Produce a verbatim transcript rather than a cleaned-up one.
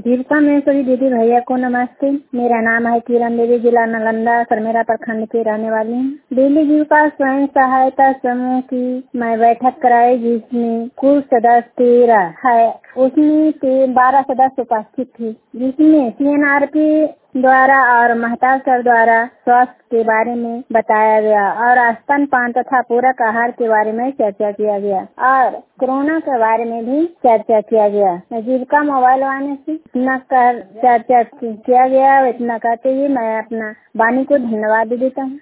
जीविका में सभी दीदी भैया को नमस्ते। मेरा नाम है किरण देवी, जिला नालंदा सरमेरा प्रखंड की रहने वाली हूँ। दिल्ली जीविका स्वयं सहायता समूह की मैं बैठक कराई, जिसमें कुल सदस्य तेरह है। उसमें बारह सदस्य उपस्थित थे, जिसमें सी एन आर पी द्वारा और महताब सर द्वारा स्वास्थ्य के बारे में बताया गया और स्तनपान तथा पूरक आहार के बारे में चर्चा किया गया और कोरोना के बारे में भी चर्चा किया गया। जीविका मोबाइल वाले से इतना कर चर्चा किया गया, इतना कहते हुए मैं अपना वाणी को धन्यवाद देता हूँ।